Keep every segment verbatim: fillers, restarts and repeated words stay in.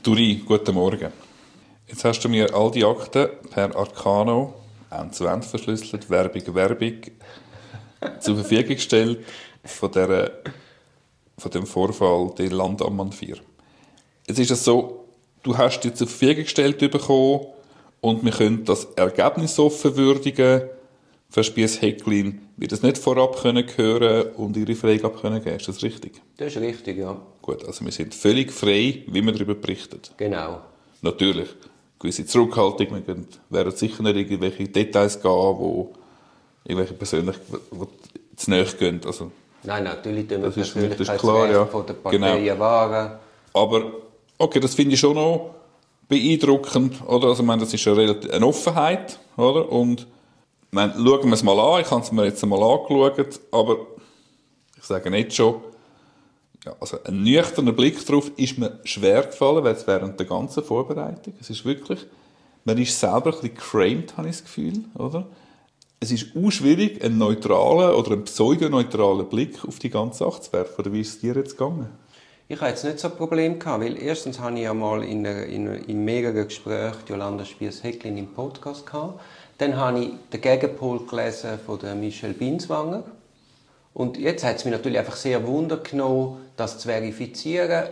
Turi, guten Morgen. Jetzt hast du mir all die Akten per Arcano, End-zu-End verschlüsselt, Werbung, Werbung, zur Verfügung gestellt von, der, von dem Vorfall der Landammann vier. Jetzt ist es so, du hast die zur Verfügung gestellt bekommen und wir können das Ergebnis offen würdigen. Für Spiess Häcklin wird es nicht vorab können hören und ihre Freigabe können geben. Ist das richtig? Das ist richtig, ja. Gut, also wir sind völlig frei, wie wir darüber berichten. Genau. Natürlich, gewisse Zurückhaltung. Wir können, werden sicher nicht irgendwelche Details gehen, wo irgendwelche persönlich wo zu nahe gehen. Also, nein, natürlich tun wir das Persönlichkeitsrechte ja. von der Parteien genau. wahren. Aber, okay, das finde ich schon noch beeindruckend, oder? Also, ich meine, das ist eine, relativ, eine Offenheit, oder? Und, ich meine, schauen wir es mal an. Ich habe es mir jetzt einmal angeschaut, aber ich sage nicht schon, ja, also ein nüchterner Blick darauf ist mir schwer gefallen, weil es während der ganzen Vorbereitung, es ist wirklich, man ist selber ein bisschen geframed, habe ich das Gefühl, oder? Es ist auch schwierig, einen neutralen oder einen pseudoneutralen Blick auf die ganze Sache zu werfen. Oder wie ist es dir jetzt gegangen? Ich hatte jetzt nicht so ein Problem gehabt, weil erstens habe ich ja mal in, einer, in, in mehreren Gesprächen Jolanda Spiess-Häcklin im Podcast gehabt. Dann habe ich den Gegenpol gelesen von der Michelle Binswanger. Und jetzt hat es mich natürlich einfach sehr Wunder genommen, das zu verifizieren.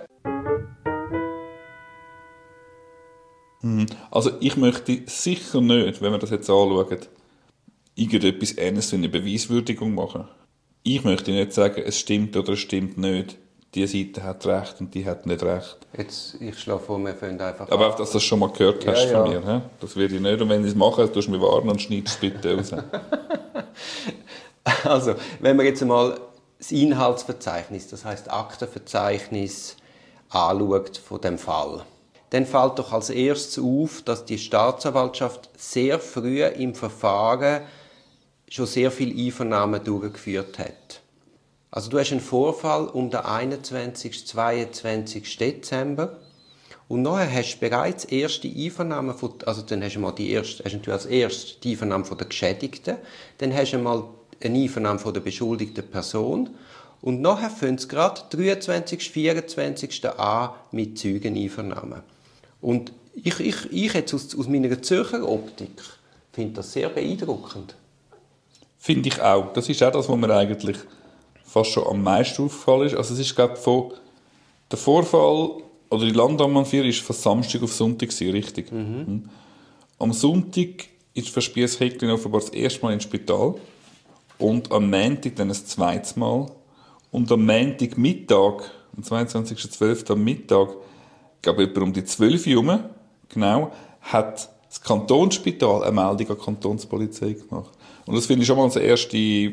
Also ich möchte sicher nicht, wenn wir das jetzt anschauen, irgendetwas Ähnliches wie eine Beweiswürdigung machen. Ich möchte nicht sagen, es stimmt oder es stimmt nicht. Die Seite hat recht und die hat nicht recht. Jetzt, ich schlage vor, wir fangen einfach Aber an. auch, dass du das schon mal gehört hast ja, von ja. mir. He? Das würde ich nicht. Und wenn ich es mache, tust du mich warnen und schneidest es bitte raus. Also, wenn wir jetzt einmal das Inhaltsverzeichnis, das heisst Aktenverzeichnis, anschaut von dem Fall, dann fällt doch als erstes auf, dass die Staatsanwaltschaft sehr früh im Verfahren schon sehr viele Einvernahmen durchgeführt hat. Also du hast einen Vorfall um den einundzwanzigsten, zweiundzwanzigsten Dezember und nachher hast du bereits erste Einvernahmen von, also dann hast du mal die erste, hast du als erstes die Einvernahme von der Geschädigten, dann hast du mal eine Einvernahme von der beschuldigten Person und nachher fängt es gerade dreiundzwanzigsten, vierundzwanzigsten an mit Zeugeneinvernahmen. Und ich, ich, ich jetzt aus, aus meiner Zürcher Optik finde das sehr beeindruckend. Finde ich auch. Das ist auch das, was mir eigentlich fast schon am meisten aufgefallen ist. Also es ist, glaube ich, von der Vorfall, oder die Landammann vier ist von Samstag auf Sonntag gewesen, richtig? Mhm. Am Sonntag ist für Spiess Häcklin offenbar das erste Mal ins Spital und am Montag dann das zweite Mal und am Montagmittag, am zweiundzwanzigsten zwölften am Mittag, ich glaube etwa um die zwölf Uhr herum, genau, hat das Kantonsspital eine Meldung an die Kantonspolizei gemacht. Und das finde ich schon mal als erste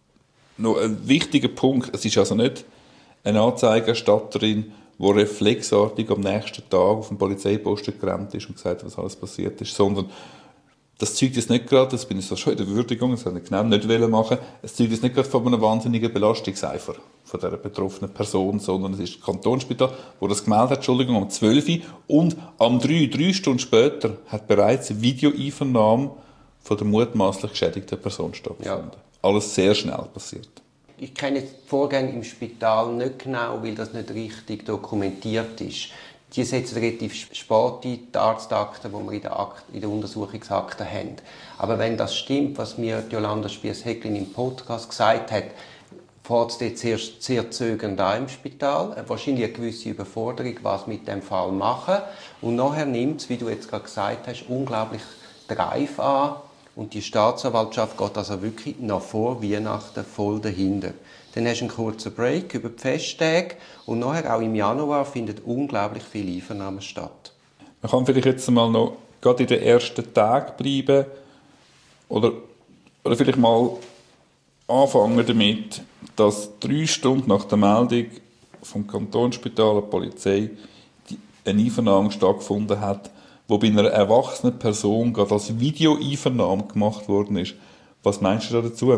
noch ein wichtiger Punkt. Es ist also nicht eine Anzeigerstatterin, die reflexartig am nächsten Tag auf den Polizeiposten gerannt ist und gesagt hat, was alles passiert ist, sondern das zeugt jetzt nicht gerade, das bin ich so schon in der Würdigung, das wollte ich genau nicht machen, es zeugt jetzt nicht gerade von einem wahnsinnigen Belastungseifer von dieser betroffenen Person, sondern es ist das Kantonsspital, wo das gemeldet hat, Entschuldigung, um zwölf Uhr und am drei, drei Stunden später hat bereits eine Videoeinvernahme von der mutmaßlich geschädigten Person stattgefunden. Ja. Alles sehr schnell passiert. Ich kenne die Vorgänge im Spital nicht genau, weil das nicht richtig dokumentiert ist. Die setzen relativ spät ein, die Arztakten, die wir in der, Akt, in der Untersuchungsakte haben. Aber wenn das stimmt, was mir Jolanda Spiess-Häcklin im Podcast gesagt hat, fährt es dort zuerst sehr zögernd an im Spital. Wahrscheinlich eine gewisse Überforderung, was mit dem Fall machen. Und nachher nimmt es, wie du jetzt gerade gesagt hast, unglaublich Drive an. Und die Staatsanwaltschaft geht also wirklich noch vor Weihnachten voll dahinter. Dann hast du einen kurzen Break über die Festtage und nachher auch im Januar finden unglaublich viele Einvernahmen statt. Man kann vielleicht jetzt mal noch gerade in den ersten Tagen bleiben oder, oder vielleicht mal anfangen damit, dass drei Stunden nach der Meldung vom Kantonsspital der Polizei die eine Einvernahme stattgefunden hat, wo bei einer erwachsenen Person gerade als Videoeinvernahme gemacht worden ist. Was meinst du da dazu?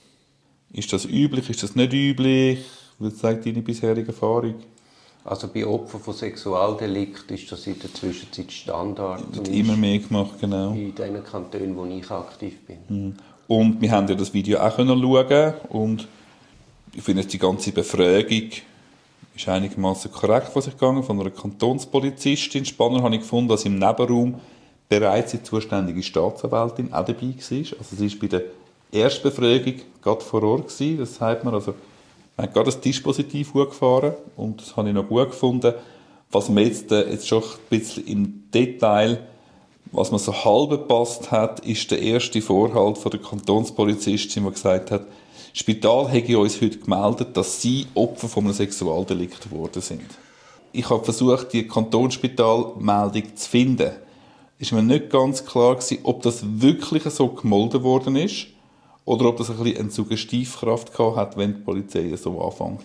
Ist das üblich, ist das nicht üblich? Was sagt deine bisherige Erfahrung? Also bei Opfern von Sexualdelikten ist das in der Zwischenzeit Standard. Wird immer mehr gemacht, genau. In den Kantonen, wo ich aktiv bin. Und wir haben ja das Video auch schauen und ich finde jetzt die ganze Befragung ist einigermaßen korrekt, was ich gegangen von einer Kantonspolizistin. Spannend habe ich gefunden, dass im Nebenraum bereits die zuständige Staatsanwältin auch dabei war. Also sie war bei der Erstbefragung gerade vor Ort gewesen. Das sagt man, also man hat gerade das Dispositiv gefahren und das habe ich noch gut gefunden. Was mir jetzt, äh, jetzt schon ein bisschen im Detail, was man so halb gepasst hat, ist der erste Vorhalt von der Kantonspolizistin, die gesagt hat, das Spital hätte uns heute gemeldet, dass sie Opfer von einem Sexualdelikt geworden sind. Ich habe versucht, die Kantonsspitalmeldung zu finden. Es war mir nicht ganz klar gewesen, ob das wirklich so gemolden worden ist oder ob das ein bisschen eine Suggestivkraft gehabt hat, wenn die Polizei so anfängt.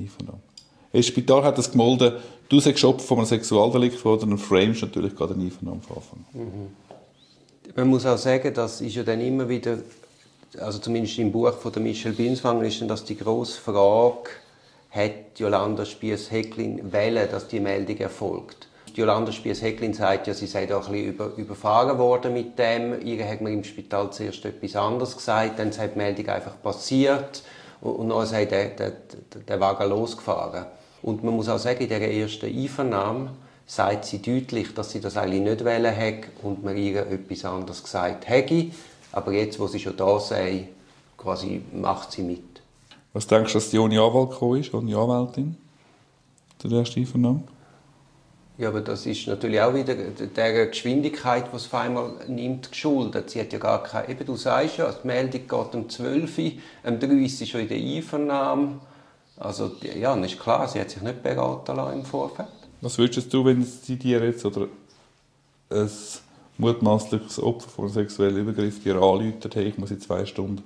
Das Spital hat das gemolden, du sagst Opfer von einem Sexualdelikt geworden, dann framest natürlich gerade eine Einvernahme von Anfang. Mhm. Man muss auch sagen, das ist ja dann immer wieder, also zumindest im Buch von der Michelle Binswanger ist dann das die grosse Frage, hat Jolanda Spiess-Häcklin wählen, dass die Meldung erfolgt? Jolanda Spiess-Häcklin sagt ja, sie sei da ein bisschen über, überfahren worden mit dem. Ihr hat man im Spital zuerst etwas anderes gesagt, dann sei die Meldung einfach passiert und, und dann sei der, der, der Wagen losgefahren. Und man muss auch sagen, in dieser ersten Einvernahme sagt sie deutlich, dass sie das eigentlich nicht wählen hat und man ihr etwas anderes gesagt hätte. Aber jetzt, wo sie schon da sei, quasi macht sie mit. Was denkst du, dass die ohne Anwalt gekommen ist, ohne Anwältin? Der erste Einvernahme? Ja, aber das ist natürlich auch wieder der Geschwindigkeit, die es auf einmal nimmt, geschuldet. Sie hat ja gar keine, eben du sagst ja, die Meldung geht um zwölf Uhr, um drei Uhr ist sie schon in der Einvernahme. Also, ja, dann ist klar, sie hat sich nicht beraten lassen im Vorfeld. Was würdest du, wenn sie dir jetzt oder ein mutmaßliches Opfer von einem sexuellen Übergriff dir anruft, hey, ich muss in zwei Stunden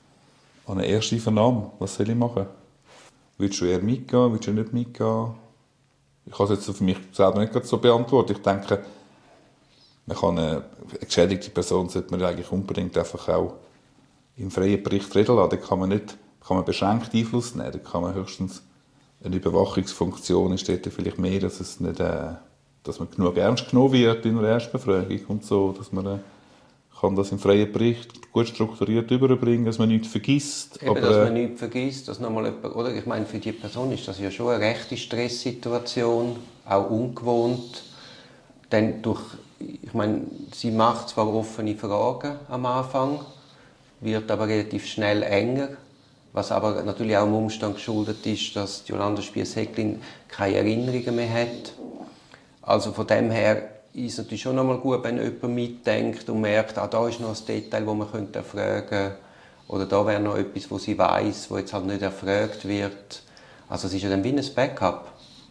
an eine erste Vernahme, was soll ich machen? Würdest du eher mitgehen, würdest du nicht mitgehen? Ich kann es jetzt für mich selber nicht so beantworten. Ich denke, man kann eine, eine geschädigte Person sollte man eigentlich unbedingt einfach auch im freien Bericht reden lassen. Da kann man nicht, kann man beschränkt Einfluss nehmen. Da kann man höchstens eine Überwachungsfunktion ist dort vielleicht mehr, dass es nicht, äh, dass man genug ernst genommen wird in einer Erstbefragung und so, dass man äh, kann das im freien Bericht gut strukturiert überbringen, dass man nichts vergisst. Eben, aber, dass man äh, nichts vergisst, dass nochmal jemand, oder? Ich meine, für die Person ist das ja schon eine rechte Stresssituation, auch ungewohnt. Dann durch, ich meine, sie macht zwar offene Fragen am Anfang, wird aber relativ schnell enger, was aber natürlich auch dem Umstand geschuldet ist, dass Jolanda Spiess-Häcklin keine Erinnerungen mehr hat. Also von dem her ist es natürlich schon einmal gut, wenn jemand mitdenkt und merkt, ah, da ist noch ein Detail, das man könnte erfragen könnte. Oder da wäre noch etwas, was sie weiss, das jetzt halt nicht erfragt wird. Also es ist ja dann wie ein Backup.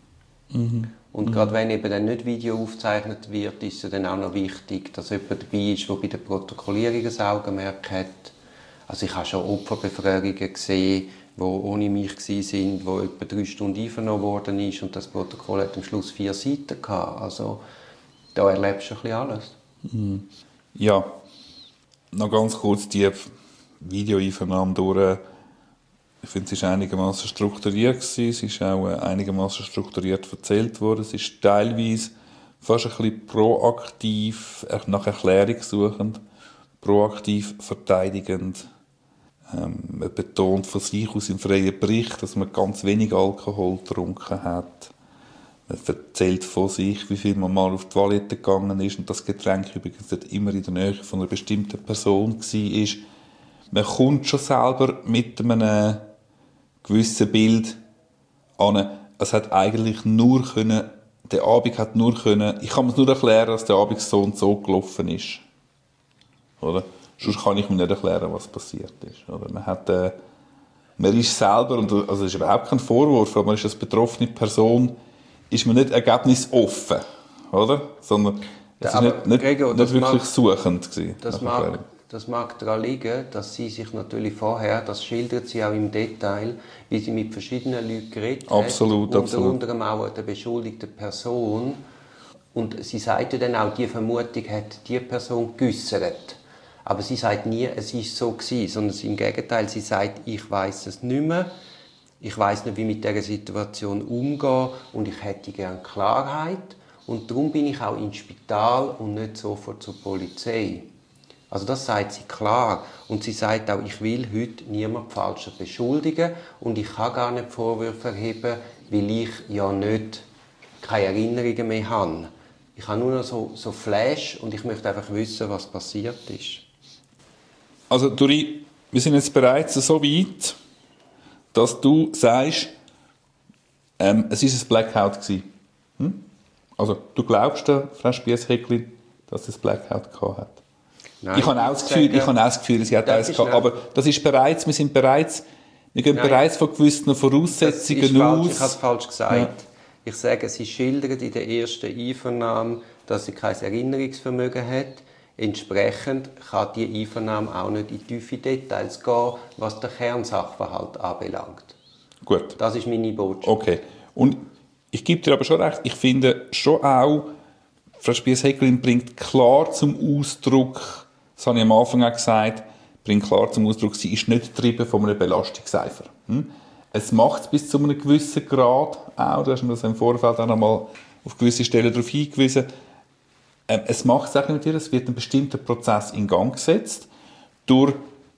Mhm. Und mhm. gerade wenn eben dann nicht Video aufgezeichnet wird, ist es dann auch noch wichtig, dass jemand dabei ist, der bei der Protokollierung ein Augenmerk hat. Also ich habe schon Opferbefragungen gesehen, die ohne mich waren, wo etwa drei Stunden einvernommen worden ist und das Protokoll hat am Schluss vier Seiten gehabt. Also da erlebst du ein bisschen alles. Mhm. Ja, noch ganz kurz die Videoeinvernahme durch. Ich finde, es war einigermaßen strukturiert. Es ist auch einigermaßen strukturiert erzählt worden. Es ist teilweise fast ein bisschen proaktiv, nach Erklärung suchend, proaktiv verteidigend. Ähm, man betont von sich aus im freien Bericht, dass man ganz wenig Alkohol getrunken hat. Man erzählt von sich, wie viel man mal auf die Toilette gegangen ist und das Getränk übrigens nicht immer in der Nähe von einer bestimmten Person war. Man kommt schon selber mit einem gewissen Bild an. Es hat eigentlich nur können, der Abend hat nur können, ich kann mir nur erklären, dass der Abend so und so gelaufen ist. Oder? Sonst kann ich mir nicht erklären, was passiert ist. Oder? Man hat, äh, man ist selber, und also das ist überhaupt kein Vorwurf, aber man ist als betroffene Person, ist man nicht ergebnisoffen, oder? Sondern es ja, ist nicht, nicht, Gregor, nicht wirklich mag, suchend gewesen. Das mag, das mag daran liegen, dass sie sich natürlich vorher, das schildert sie auch im Detail, wie sie mit verschiedenen Leuten geredet absolut, hat, absolut. unter anderem auch der beschuldigten Person. Und sie sagte dann auch, die Vermutung hat die Person geäussert. Aber sie sagt nie, es ist so gewesen, sondern im Gegenteil, sie sagt, ich weiß es nicht mehr. Ich weiß nicht, wie mit dieser Situation umgehen und ich hätte gerne Klarheit. Und darum bin ich auch ins Spital und nicht sofort zur Polizei. Also das sagt sie klar. Und sie sagt auch, ich will heute niemanden falsch beschuldigen und ich kann gar nicht Vorwürfe erheben. weil ich ja nicht keine Erinnerungen mehr habe. Ich habe nur noch so, so Flash und ich möchte einfach wissen, was passiert ist. Also Dori, wir sind jetzt bereits so weit, dass du sagst, ähm, es war ein Blackout gewesen. Hm? Also du glaubst der Frau Spiess-Häcklin, dass es Blackout gehabt hat? Nein, ich habe auch das Gefühl, ich habe auch das Gefühl, sie hat eins gehabt, aber das ist bereits, wir sind bereits, wir gehen Nein, bereits von gewissen Voraussetzungen aus. Ich habe es falsch gesagt. Ja. Ich sage, sie schildert in der ersten Einvernahme, dass sie kein Erinnerungsvermögen hat. Entsprechend kann die Einvernahme auch nicht in tiefe Details gehen, was den Kernsachverhalt anbelangt. Gut. Das ist meine Botschaft. Okay. Und ich gebe dir aber schon recht, ich finde schon auch, Frau Spiess-Häcklin bringt klar zum Ausdruck, das habe ich am Anfang auch gesagt, bringt klar zum Ausdruck, sie ist nicht getrieben von einem Belastungseifer. Hm? Es macht es bis zu einem gewissen Grad auch, du hast mir das im Vorfeld auch noch mal auf gewisse Stellen darauf hingewiesen, ähm, es macht es auch mit ihr, es wird ein bestimmter Prozess in Gang gesetzt, durch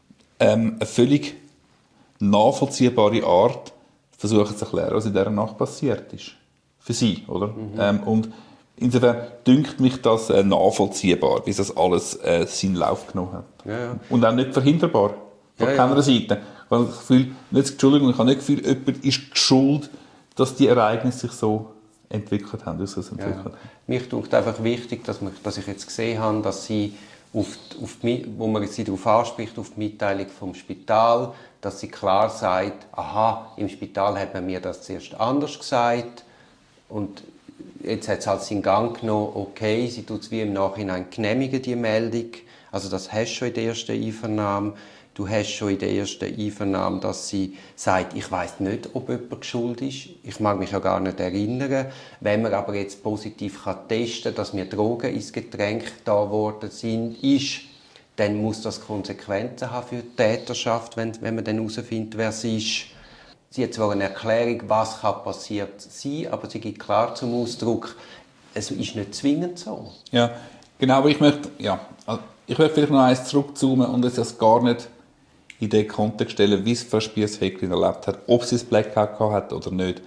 ähm, eine völlig nachvollziehbare Art versuchen zu erklären, was in dieser Nacht passiert ist. Für sie, oder? Mhm. Ähm, und insofern dünkt mich das äh, nachvollziehbar, wie das alles äh, seinen Lauf genommen hat. Ja, ja. Und auch nicht verhinderbar, von ja, keiner ja. Seite. Ich habe das Gefühl, nicht, Entschuldigung, ich habe nicht das Gefühl, jemand ist schuld, dass die Ereignisse sich so entwickelt haben. Wie sie es entwickelt ja. Mich tut einfach wichtig, dass, man, dass ich jetzt gesehen habe, dass sie, auf die, auf die, wo man sie darauf anspricht, auf die Mitteilung vom Spital, dass sie klar sagt, aha, im Spital hat man mir das zuerst anders gesagt und jetzt hat es halt seinen Gang genommen, okay, sie tut es wie im Nachhinein genehmigen, die Meldung. Also das hast du schon in der ersten Einvernahme. Du hast schon in der ersten Einvernahme, dass sie sagt, ich weiss nicht, ob jemand schuld ist. Ich mag mich ja gar nicht erinnern. Wenn man aber jetzt positiv kann testen kann, dass mir Drogen ins Getränk da worden sind, ist, dann muss das Konsequenzen haben für die Täterschaft, wenn, wenn man dann herausfindet, wer es ist. Sie hat zwar eine Erklärung, was kann passiert sein, aber sie gibt klar zum Ausdruck, es ist nicht zwingend so. Ja, genau, aber ich möchte, ja, ich möchte vielleicht noch eins zurückzoomen und es das gar nicht in den Kontext stellen, wie es Frau Spiess-Häcklin erlebt hat, ob sie das Blackout gehabt hat oder nicht,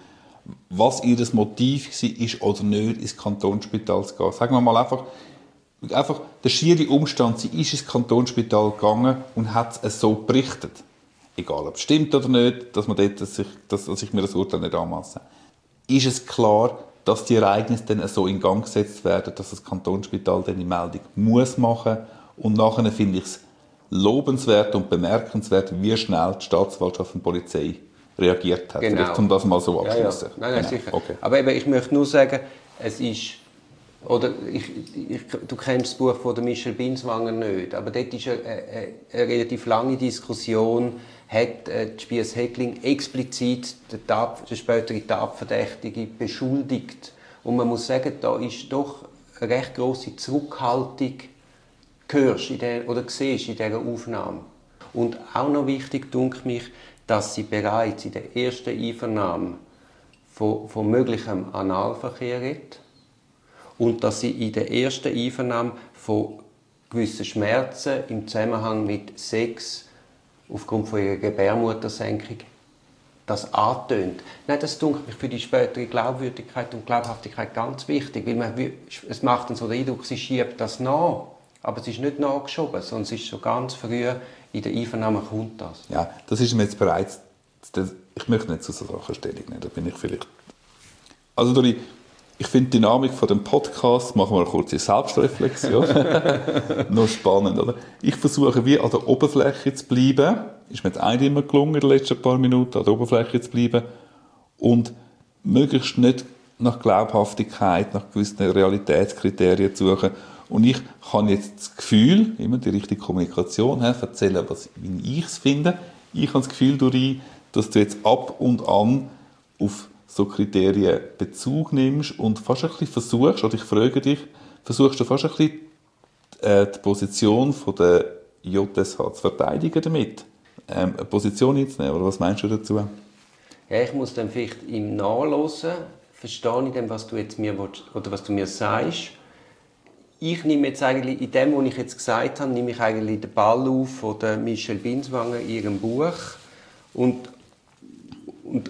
was ihr Motiv war oder nicht, ins Kantonsspital zu gehen. Sagen wir mal einfach, einfach der schiere Umstand, sie ist ins Kantonsspital gegangen und hat es so berichtet. Egal, ob es stimmt oder nicht, dass, man dort, dass, ich, dass, dass ich mir das Urteil nicht anmasse. Ist es klar, dass die Ereignisse dann so in Gang gesetzt werden, dass das Kantonsspital dann die Meldung muss machen und nachher finde ich es lobenswert und bemerkenswert, wie schnell die Staatsanwaltschaft und die Polizei reagiert hat. Genau. Vielleicht, um das mal so abzuschließen. Ja, ja. Nein, nein, genau. sicher. Okay. Aber eben, ich möchte nur sagen, es ist, oder ich, ich, du kennst das Buch von Michel Binswanger nicht, aber dort ist eine, eine, eine relativ lange Diskussion, hat äh, die Spiess-Häcklin explizit den, Tat, den späteren Tatverdächtige beschuldigt. Und man muss sagen, da ist doch eine recht grosse Zurückhaltung hörst in der, oder siehst in dieser Aufnahme. Und auch noch wichtig, denke mich, dass sie bereits in der ersten Einvernahme von, von möglichem Analverkehr redet und dass sie in der ersten Einvernahme von gewissen Schmerzen im Zusammenhang mit Sex aufgrund von ihrer Gebärmuttersenkung das antönt. Nein, das denke ich für die spätere Glaubwürdigkeit und Glaubhaftigkeit ganz wichtig, weil man, es macht dann so den Eindruck, sie schiebt das nach. Aber es ist nicht nachgeschoben, sondern es ist schon ganz früh in der Einvernahme kommt das. Ja, das ist mir jetzt bereits... Ich möchte nicht zu so Sachen Stellung nehmen, da bin ich vielleicht... Also Dori, ich finde die Dynamik von dem Podcast, machen wir eine kurze Selbstreflexion, noch spannend, oder? Ich versuche wie an der Oberfläche zu bleiben, ist mir jetzt auch immer gelungen in den letzten paar Minuten, an der Oberfläche zu bleiben und möglichst nicht nach Glaubhaftigkeit, nach gewissen Realitätskriterien zu suchen. Und ich habe jetzt das Gefühl, immer die richtige Kommunikation, erzählen, was, wie ich es finde. Ich habe das Gefühl, Dori, dass du jetzt ab und an auf so Kriterien Bezug nimmst und fast ein bisschen versuchst, oder ich frage dich, versuchst du fast ein bisschen äh, die Position von der J S H zu verteidigen damit? Ähm, eine Position einzunehmen, oder was meinst du dazu? Ja, ich muss dann vielleicht im Nachhören verstehen, in dem, was du jetzt mir willst, oder was du mir sagst. Ich nehme jetzt eigentlich, in dem, was ich jetzt gesagt habe, nehme ich eigentlich den Ball auf von der Michel Binswanger in ihrem Buch. Und, und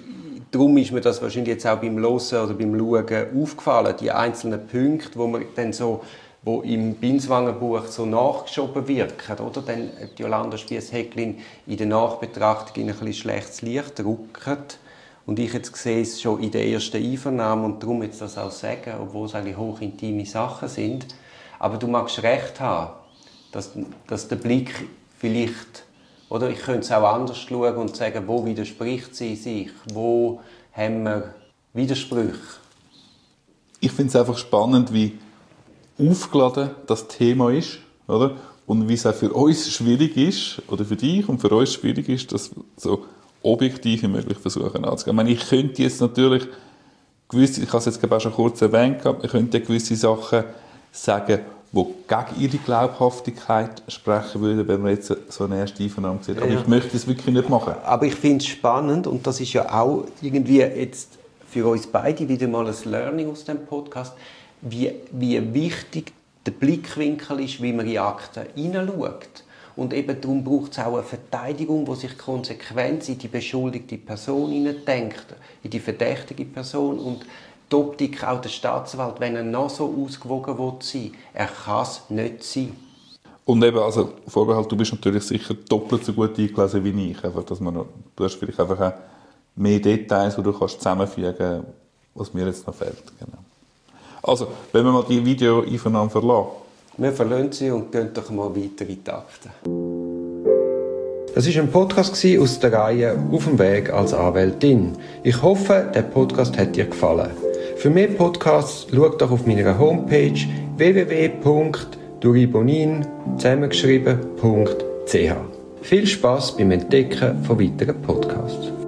darum ist mir das wahrscheinlich jetzt auch beim Hören oder beim Schauen aufgefallen, die einzelnen Punkte, wo man dann so, wo im Binswanger-Buch so nachgeschoben wirken, oder? Dann die Jolanda Spiess-Häcklin in der Nachbetrachtung in ein bisschen schlechtes Licht rückt. Und ich jetzt sehe es schon in der ersten Einvernahme und darum jetzt das auch sagen, obwohl es eigentlich hochintime Sachen sind. Aber du magst recht haben, dass, dass der Blick vielleicht, oder ich könnte es auch anders schauen und sagen, wo widerspricht sie sich, wo haben wir Widersprüche. Ich finde es einfach spannend, wie aufgeladen das Thema ist, oder? Und wie es auch für uns schwierig ist, oder für dich und für uns schwierig ist, das so objektiv wie möglich versuchen anzugehen. Ich meine, ich könnte jetzt natürlich gewisse, ich habe es jetzt auch schon kurz erwähnt, ich könnte gewisse Sachen sagen, die gegen ihre Glaubhaftigkeit sprechen würden, wenn man jetzt so eine erste Einvernahme sieht. Aber ja. Ich möchte das wirklich nicht machen. Aber ich finde es spannend und das ist ja auch irgendwie jetzt für uns beide wieder mal ein Learning aus dem Podcast, wie, wie wichtig der Blickwinkel ist, wie man in Akten hineinschaut. Und eben darum braucht es auch eine Verteidigung, die sich konsequent in die beschuldigte Person hineindenkt, in die verdächtige Person. Und die Optik auch der Staatsanwalt, wenn er noch so ausgewogen sein will, er kann es nicht sein. Und eben, also Vorbehalt, du bist natürlich sicher doppelt so gut eingelesen wie ich. Einfach, dass man noch, du hast vielleicht einfach auch mehr Details, die du kannst zusammenfügen kannst, was mir jetzt noch fehlt. Genau. Also, wenn wir mal die Video-Einvernahme verlassen. Wir verlassen sie und gehen doch mal weiter in die Akten. Das war ein Podcast aus der Reihe «Auf dem Weg als Anwältin». Ich hoffe, der Podcast hat dir gefallen. Für mehr Podcasts schau doch auf meiner Homepage w w w punkt duribonin zusammengeschrieben punkt c h. Viel Spass beim Entdecken von weiteren Podcasts.